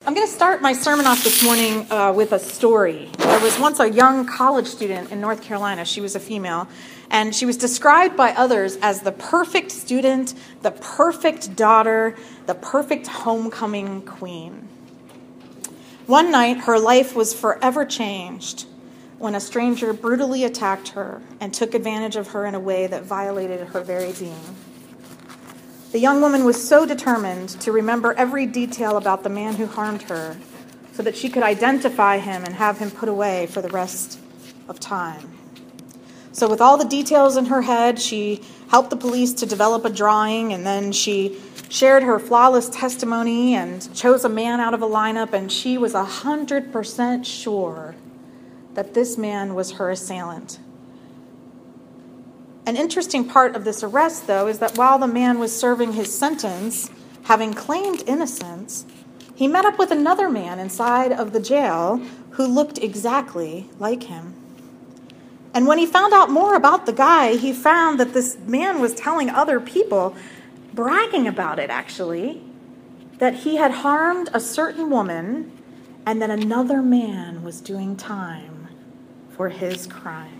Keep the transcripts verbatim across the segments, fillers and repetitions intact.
I'm going to start my sermon off this morning uh, with a story. There was once a young college student in North Carolina. She was a female, and she was described by others as the perfect student, the perfect daughter, the perfect homecoming queen. One night, her life was forever changed when a stranger brutally attacked her and took advantage of her in a way that violated her very being. The young woman was so determined to remember every detail about the man who harmed her so that she could identify him and have him put away for the rest of time. So with all the details in her head, she helped the police to develop a drawing, and then she shared her flawless testimony and chose a man out of a lineup, and she was one hundred percent sure that this man was her assailant. An interesting part of this arrest, though, is that while the man was serving his sentence, having claimed innocence, he met up with another man inside of the jail who looked exactly like him. And when he found out more about the guy, he found that this man was telling other people, bragging about it actually, that he had harmed a certain woman and that another man was doing time for his crime.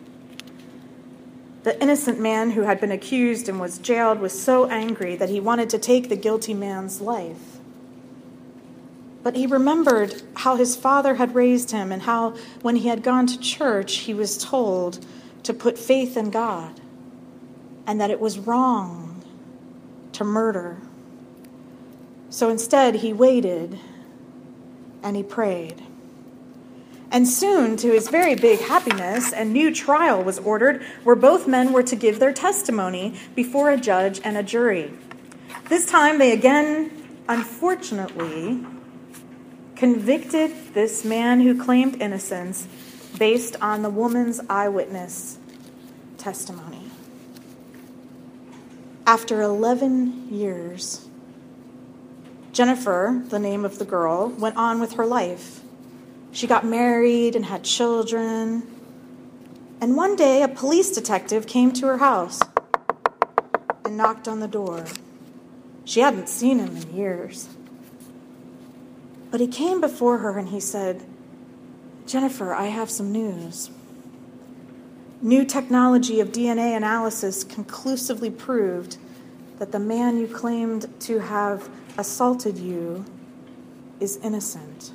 The innocent man who had been accused and was jailed was so angry that he wanted to take the guilty man's life. But he remembered how his father had raised him and how when he had gone to church, he was told to put faith in God and that it was wrong to murder. So instead, he waited and he prayed. And soon, to his very big happiness, a new trial was ordered where both men were to give their testimony before a judge and a jury. This time, they again, unfortunately, convicted this man who claimed innocence based on the woman's eyewitness testimony. After eleven years, Jennifer, the name of the girl, went on with her life. She got married and had children. And one day, a police detective came to her house and knocked on the door. She hadn't seen him in years. But he came before her and he said, "Jennifer, I have some news. New technology of D N A analysis conclusively proved that the man you claimed to have assaulted you is innocent."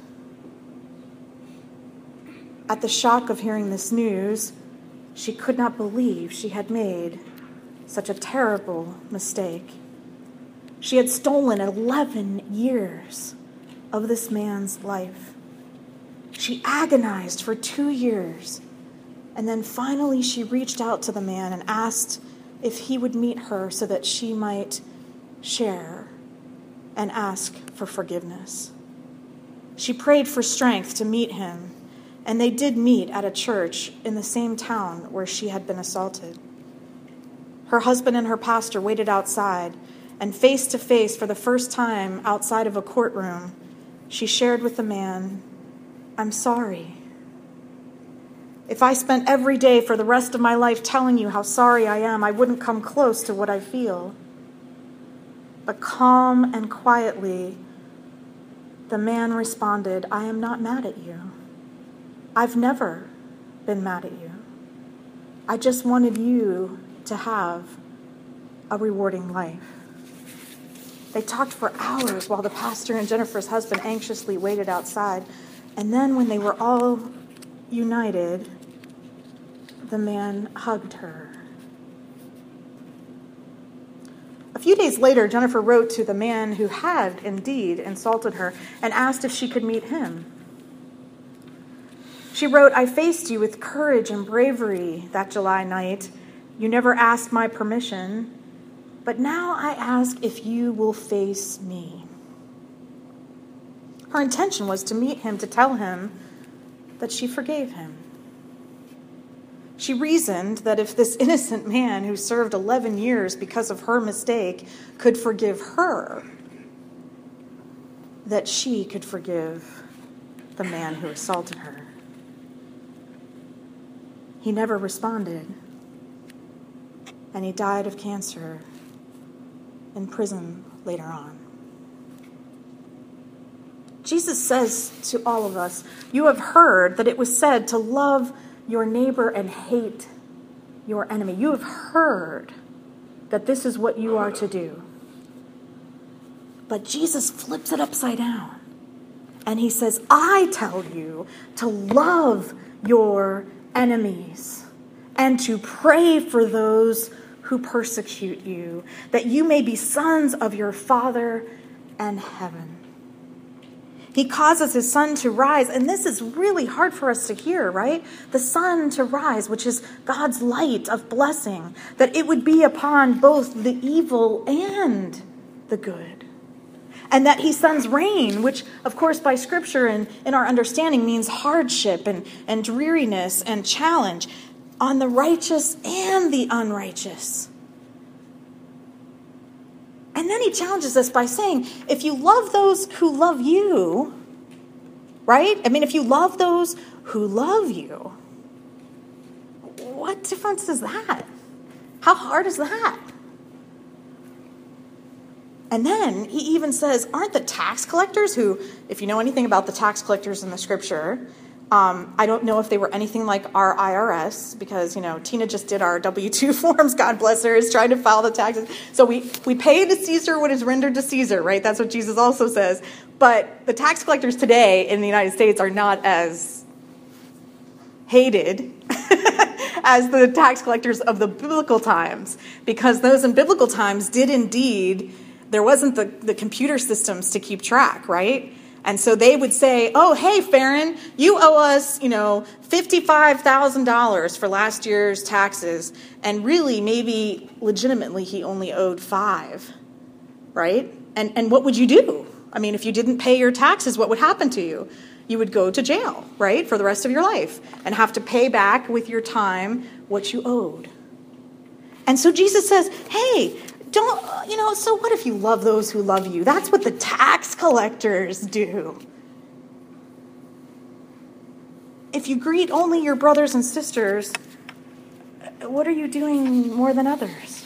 At the shock of hearing this news, she could not believe she had made such a terrible mistake. She had stolen eleven years of this man's life. She agonized for two years, and then finally she reached out to the man and asked if he would meet her so that she might share and ask for forgiveness. She prayed for strength to meet him, and they did meet at a church in the same town where she had been assaulted. Her husband and her pastor waited outside, and face to face for the first time outside of a courtroom, she shared with the man, "I'm sorry. If I spent every day for the rest of my life telling you how sorry I am, I wouldn't come close to what I feel." But calm and quietly, the man responded, "I am not mad at you. I've never been mad at you. I just wanted you to have a rewarding life." They talked for hours while the pastor and Jennifer's husband anxiously waited outside. And then when they were all united, the man hugged her. A few days later, Jennifer wrote to the man who had indeed insulted her and asked if she could meet him. She wrote, "I faced you with courage and bravery that July night. You never asked my permission, but now I ask if you will face me." Her intention was to meet him to tell him that she forgave him. She reasoned that if this innocent man who served eleven years because of her mistake could forgive her, that she could forgive the man who assaulted her. He never responded, and he died of cancer in prison later on. Jesus says to all of us, you have heard that it was said to love your neighbor and hate your enemy. You have heard that this is what you are to do. But Jesus flips it upside down. And he says, I tell you to love your enemies and to pray for those who persecute you, that you may be sons of your Father in heaven. He causes his sun to rise, and this is really hard for us to hear, right? The sun to rise, which is God's light of blessing, that it would be upon both the evil and the good. And that he sends rain, which, of course, by Scripture and in our understanding means hardship and, and dreariness and challenge on the righteous and the unrighteous. And then he challenges us by saying, if you love those who love you, right? I mean, if you love those who love you, what difference is that? How hard is that? And then he even says, aren't the tax collectors who, if you know anything about the tax collectors in the Scripture, um, I don't know if they were anything like our I R S, because, you know, Tina just did our W two forms, God bless her, is trying to file the taxes. So we, we pay to Caesar what is rendered to Caesar, right? That's what Jesus also says. But the tax collectors today in the United States are not as hated as the tax collectors of the biblical times, because those in biblical times did indeed, there wasn't the, the computer systems to keep track, right? And so they would say, oh, hey, Farron, you owe us, you know, fifty-five thousand dollars for last year's taxes. And really, maybe legitimately, he only owed five, right? And and what would you do? I mean, if you didn't pay your taxes, what would happen to you? You would go to jail, right, for the rest of your life and have to pay back with your time what you owed. And so Jesus says, hey, don't, you know, so what if you love those who love you? That's what the tax collectors do. If you greet only your brothers and sisters, what are you doing more than others?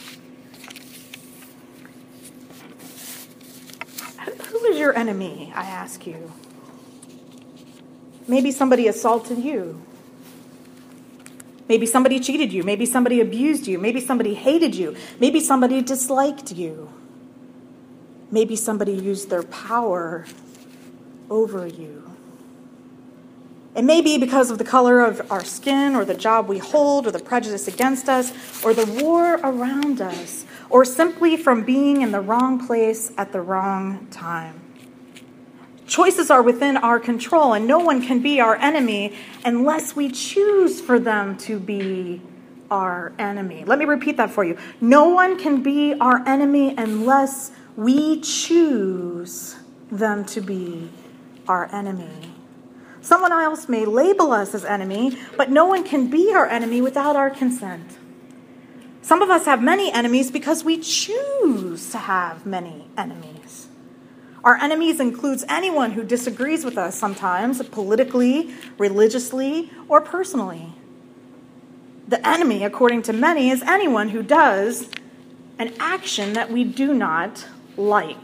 Who is your enemy, I ask you? Maybe somebody assaulted you. Maybe somebody cheated you. Maybe somebody abused you. Maybe somebody hated you. Maybe somebody disliked you. Maybe somebody used their power over you. It may be because of the color of our skin or the job we hold or the prejudice against us or the war around us or simply from being in the wrong place at the wrong time. Choices are within our control, and no one can be our enemy unless we choose for them to be our enemy. Let me repeat that for you. No one can be our enemy unless we choose them to be our enemy. Someone else may label us as enemy, but no one can be our enemy without our consent. Some of us have many enemies because we choose to have many enemies. Our enemies includes anyone who disagrees with us sometimes, politically, religiously, or personally. The enemy, according to many, is anyone who does an action that we do not like.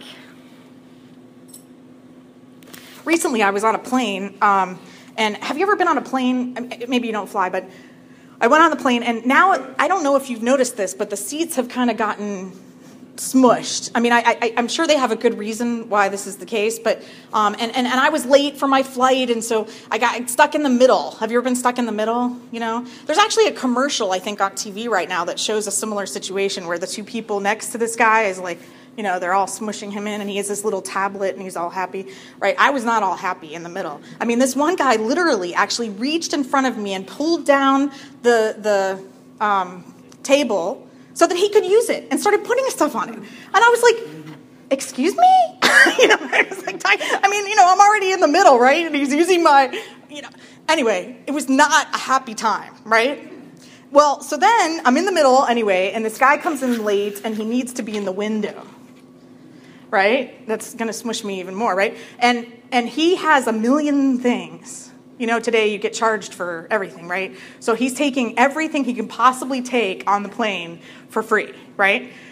Recently, I was on a plane, um, and have you ever been on a plane? Maybe you don't fly, but I went on the plane, and now, I don't know if you've noticed this, but the seats have kind of gotten smushed. I mean, I, I, I'm sure they have a good reason why this is the case, but, um, and, and, and I was late for my flight, and so I got stuck in the middle. Have you ever been stuck in the middle? You know, there's actually a commercial, I think, on T V right now that shows a similar situation where the two people next to this guy is like, you know, they're all smushing him in, and he has this little tablet, and he's all happy, right? I was not all happy in the middle. I mean, this one guy literally actually reached in front of me and pulled down the, the um, table so that he could use it and started putting stuff on it. And I was like, excuse me? you know, I was like, I mean, you know, I'm already in the middle, right? And he's using my, you know. Anyway, it was not a happy time, right? Well, so then I'm in the middle anyway, and this guy comes in late, and he needs to be in the window, right? That's going to smush me even more, right? And and he has a million things. You know, today you get charged for everything, right? So he's taking everything he can possibly take on the plane for free, right?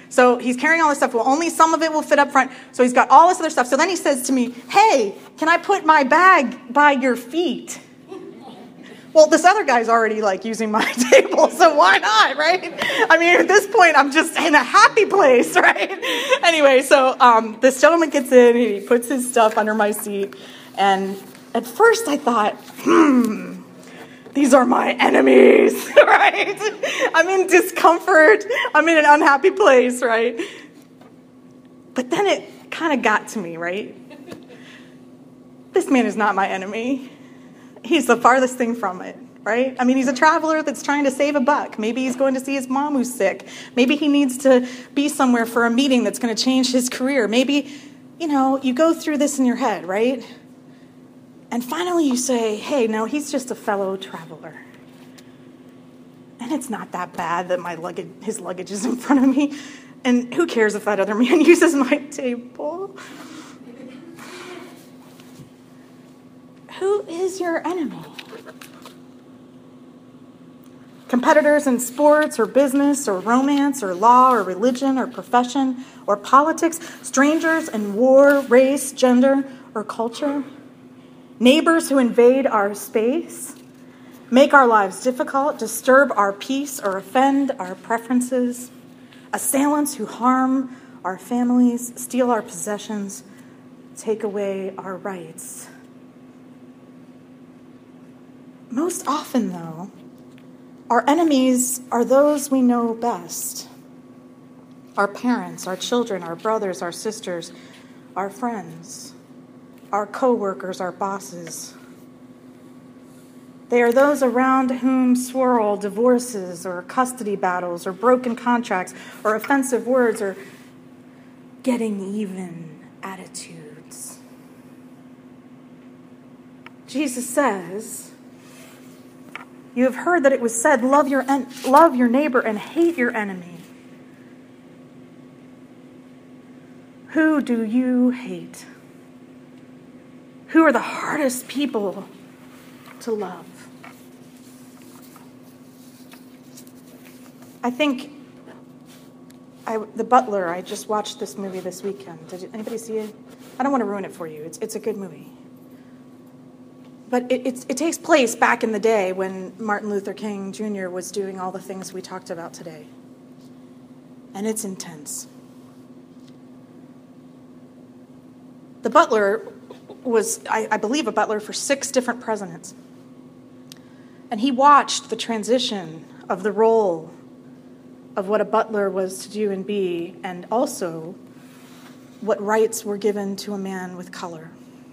So he's carrying all this stuff. Well, only some of it will fit up front. So he's got all this other stuff. So then he says to me, hey, can I put my bag by your feet? Well, this other guy's already like using my table, so why not, right? I mean, at this point, I'm just in a happy place, right? Anyway, so um, this gentleman gets in, and he puts his stuff under my seat, and at first I thought, hmm, these are my enemies, right? I'm in discomfort. I'm in an unhappy place, right? But then it kind of got to me, right? This man is not my enemy. He's the farthest thing from it, right? I mean, he's a traveler that's trying to save a buck. Maybe he's going to see his mom who's sick. Maybe he needs to be somewhere for a meeting that's going to change his career. Maybe, you know, you go through this in your head, right? And finally you say, hey, no, he's just a fellow traveler. And it's not that bad that my luggage, his luggage is in front of me. And who cares if that other man uses my table? Who is your enemy? Competitors in sports or business or romance or law or religion or profession or politics, strangers in war, race, gender, or culture, neighbors who invade our space, make our lives difficult, disturb our peace, or offend our preferences, assailants who harm our families, steal our possessions, take away our rights. Most often, though, our enemies are those we know best. Our parents, our children, our brothers, our sisters, our friends, our co-workers, our bosses. They are those around whom swirl divorces or custody battles or broken contracts or offensive words or getting even attitudes. Jesus says, you have heard that it was said, love your en- love your neighbor and hate your enemy. Who do you hate? Who are the hardest people to love? I think I, The Butler, I just watched this movie this weekend. Did anybody see it? I don't want to ruin it for you. It's, it's a good movie. But it, it, it takes place back in the day when Martin Luther King Junior was doing all the things we talked about today. And it's intense. The Butler was, I, I believe, a butler for six different presidents. And he watched the transition of the role of what a butler was to do and be, and also what rights were given to a man with color.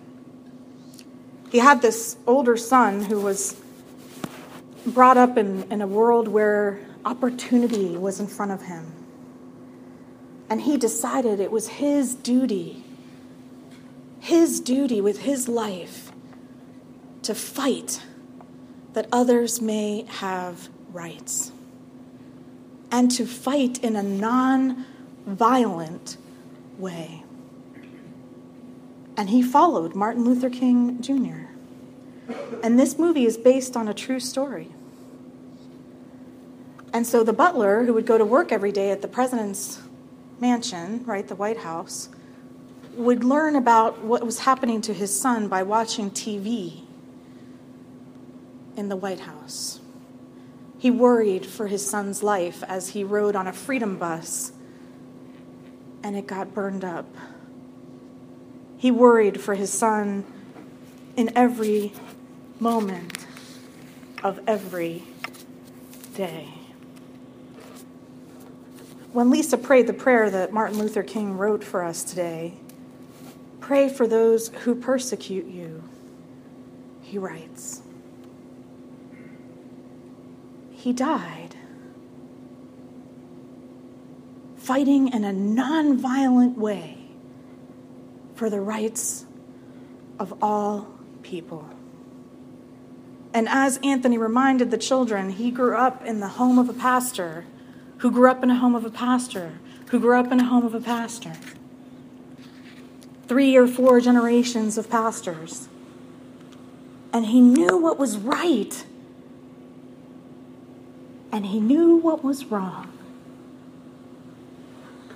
He had this older son who was brought up in, in a world where opportunity was in front of him. And he decided it was his duty, his duty with his life, to fight that others may have rights. And to fight in a non-violent way. And he followed Martin Luther King Junior And this movie is based on a true story. And so the butler, who would go to work every day at the president's mansion, right, the White House, would learn about what was happening to his son by watching T V in the White House. He worried for his son's life as he rode on a freedom bus and it got burned up. He worried for his son in every moment of every day. When Lisa prayed the prayer that Martin Luther King wrote for us today, pray for those who persecute you, he writes. He died fighting in a nonviolent way for the rights of all people. And as Anthony reminded the children, he grew up in the home of a pastor, who grew up in a home of a pastor, who grew up in a home of a pastor. Three or four generations of pastors. And he knew what was right. And he knew what was wrong.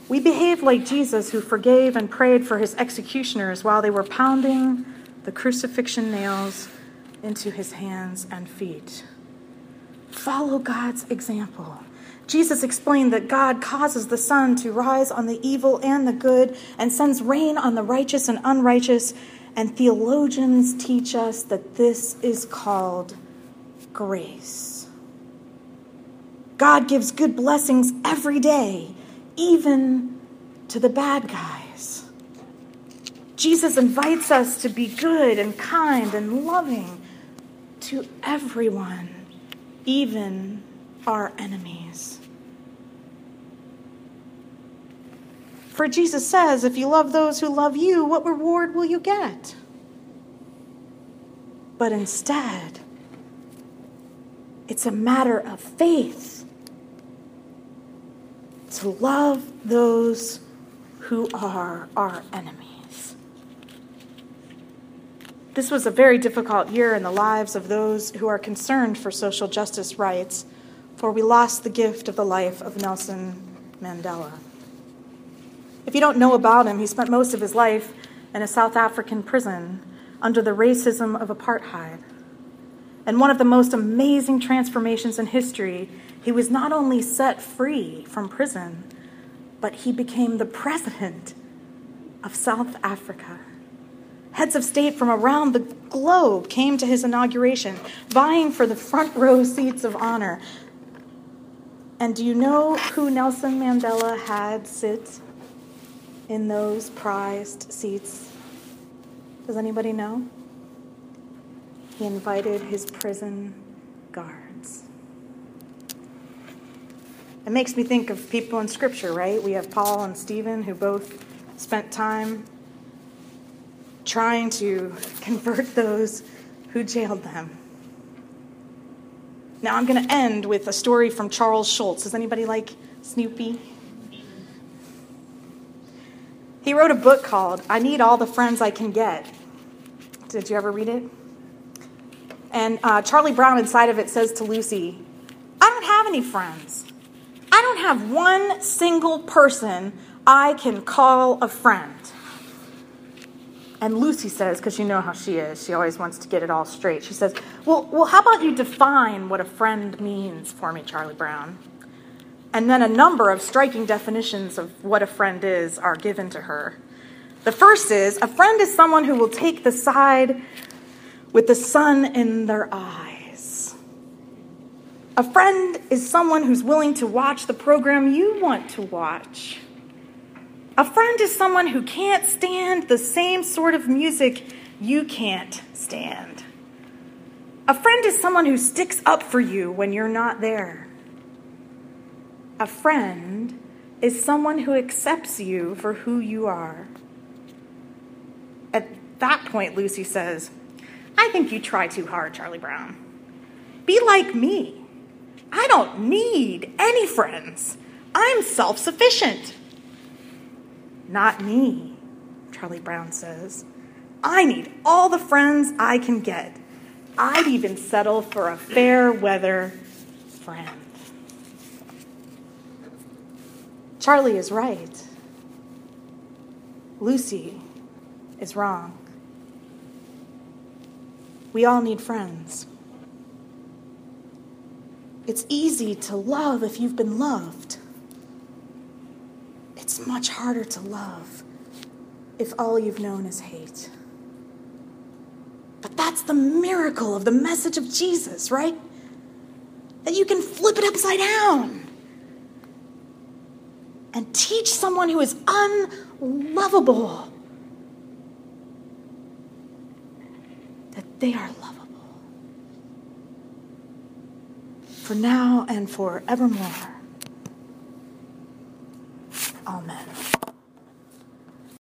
We behaved like Jesus, who forgave and prayed for his executioners while they were pounding the crucifixion nails into his hands and feet. Follow God's example. Jesus explained that God causes the sun to rise on the evil and the good and sends rain on the righteous and unrighteous. And theologians teach us that this is called grace. God gives good blessings every day, even to the bad guys. Jesus invites us to be good and kind and loving to everyone, even our enemies. For Jesus says, if you love those who love you, what reward will you get? But instead, it's a matter of faith to love those who are our enemies. This was a very difficult year in the lives of those who are concerned for social justice rights, for we lost the gift of the life of Nelson Mandela. If you don't know about him, he spent most of his life in a South African prison under the racism of apartheid. And one of the most amazing transformations in history, he was not only set free from prison, but he became the president of South Africa. Heads of state from around the globe came to his inauguration, vying for the front row seats of honor. And do you know who Nelson Mandela had sit in those prized seats? Does anybody know? He invited his prison guards. It makes me think of people in Scripture, right? We have Paul and Stephen, who both spent time trying to convert those who jailed them. Now I'm going to end with a story from Charles Schulz. Does anybody like Snoopy? He wrote a book called I Need All the Friends I Can Get. Did you ever read it? And uh, Charlie Brown inside of it says to Lucy, I don't have any friends. I don't have one single person I can call a friend. And Lucy says, because you know how she is, she always wants to get it all straight. She says, well, well, how about you define what a friend means for me, Charlie Brown? And then a number of striking definitions of what a friend is are given to her. The first is, a friend is someone who will take the side with the sun in their eyes. A friend is someone who's willing to watch the program you want to watch. A friend is someone who can't stand the same sort of music you can't stand. A friend is someone who sticks up for you when you're not there. A friend is someone who accepts you for who you are. At that point, Lucy says, I think you try too hard, Charlie Brown. Be like me. I don't need any friends. I'm self-sufficient. Not me, Charlie Brown says. I need all the friends I can get. I'd even settle for a fair weather friend. Charlie is right. Lucy is wrong. We all need friends. It's easy to love if you've been loved. It's much harder to love if all you've known is hate. But that's the miracle of the message of Jesus, right? That you can flip it upside down and teach someone who is unlovable that they are lovable. For now and forevermore.